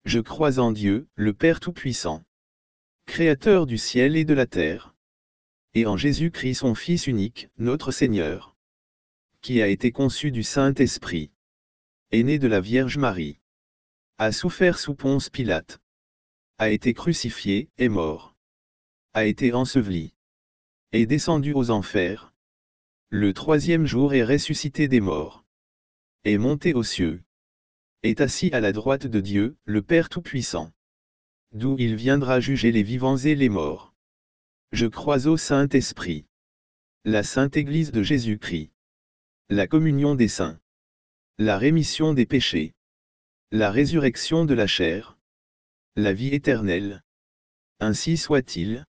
Je crois en Dieu, le Père Tout-Puissant, Créateur du ciel et de la terre, et en Jésus-Christ son Fils unique, notre Seigneur, qui a été conçu du Saint-Esprit, est né de la Vierge Marie, a souffert sous Ponce Pilate, a été crucifié, est mort, a été enseveli, est descendu aux enfers, le troisième jour est ressuscité des morts, est monté aux cieux, est assis à la droite de Dieu, le Père Tout-Puissant, d'où il viendra juger les vivants et les morts. Je crois au Saint-Esprit, la Sainte Église de Jésus-Christ, la communion des saints, la rémission des péchés, la résurrection de la chair, la vie éternelle. Ainsi soit-il.